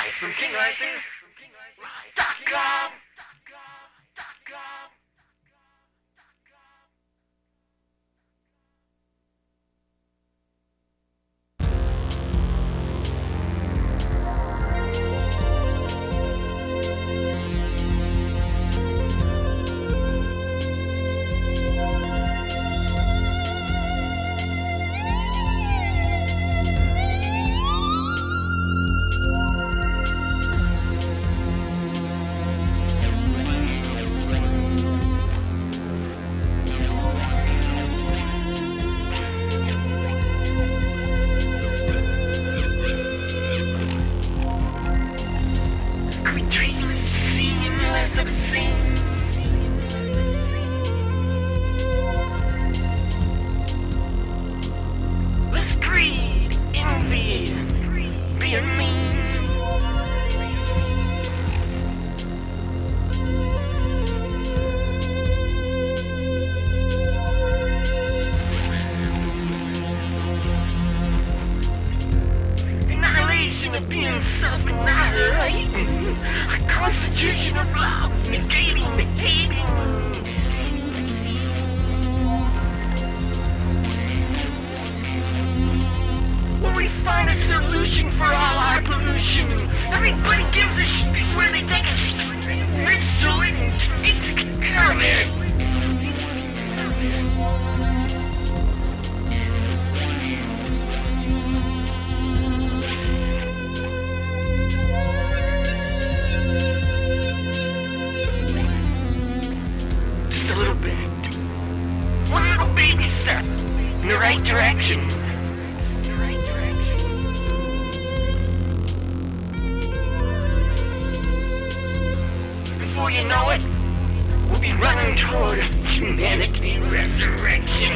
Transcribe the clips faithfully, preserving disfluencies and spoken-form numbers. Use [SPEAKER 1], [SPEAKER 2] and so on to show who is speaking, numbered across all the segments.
[SPEAKER 1] from king rising dot com. Of being self-annihilating, a constitution of love, negating the hating. Will we find a solution for all our pollution? Everybody gives a shit where they take a shit next to it and takes care of it. In the right direction. Before you know it, we'll be running toward humanity resurrection.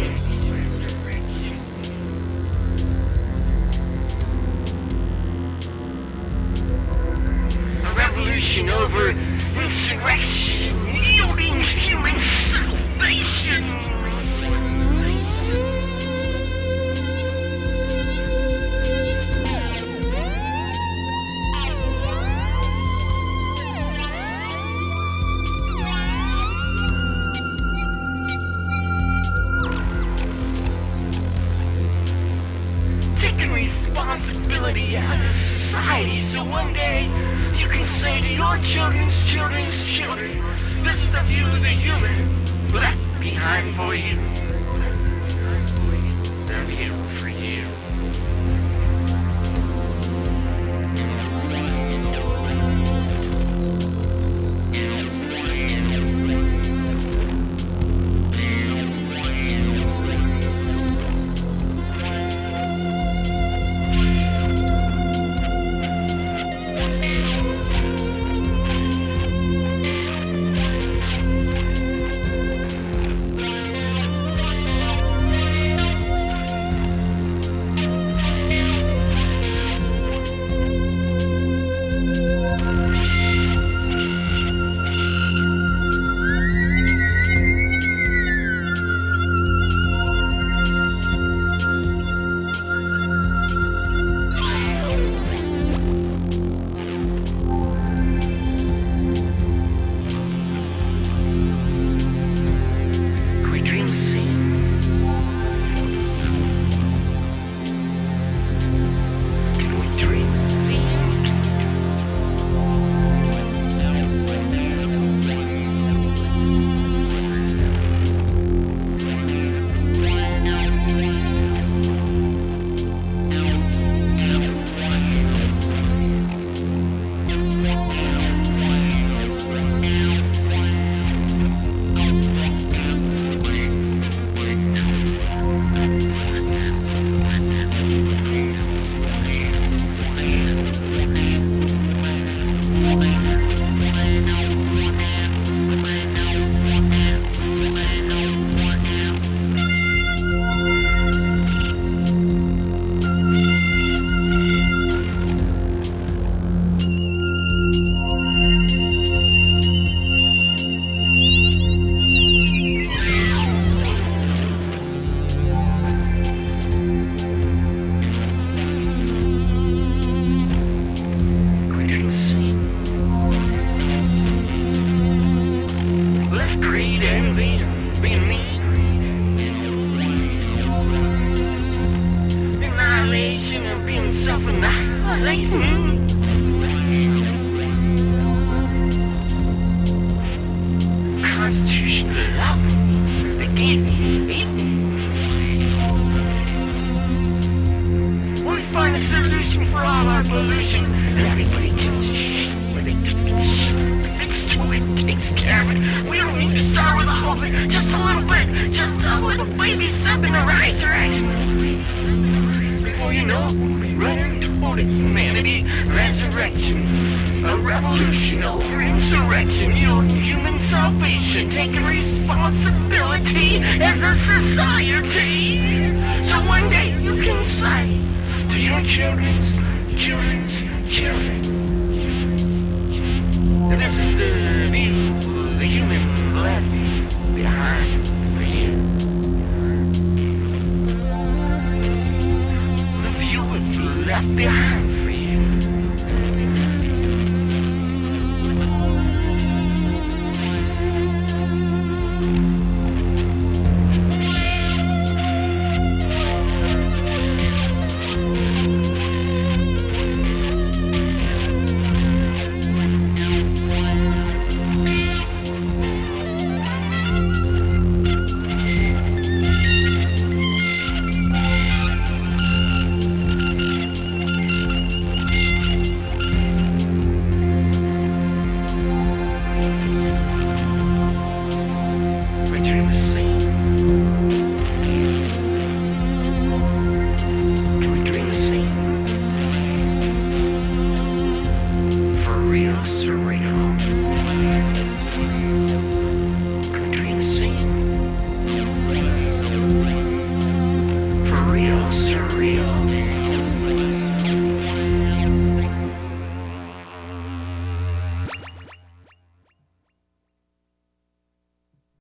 [SPEAKER 1] A revolution over insurrection, yielding human salvation. Responsibility as a society, so one day you can say to your children's children's children, this is the view of the human left behind for you. I'm here for you. annihilation and being self-annihilating. Constitutional law, they can't be beaten. When we find a solution for all our pollution, and everybody gives a shit where they took it. It's too, it takes care of it. We don't need to start with a whole thing, just a little bit, just a little baby step in the right direction. Before you know it, we'll be running toward a humanity resurrection. A revolution over insurrection, you know, human salvation, taking responsibility as a society. So one day you can say to your children's, children's, children, and this is the view, the human left behind for you. The view left behind.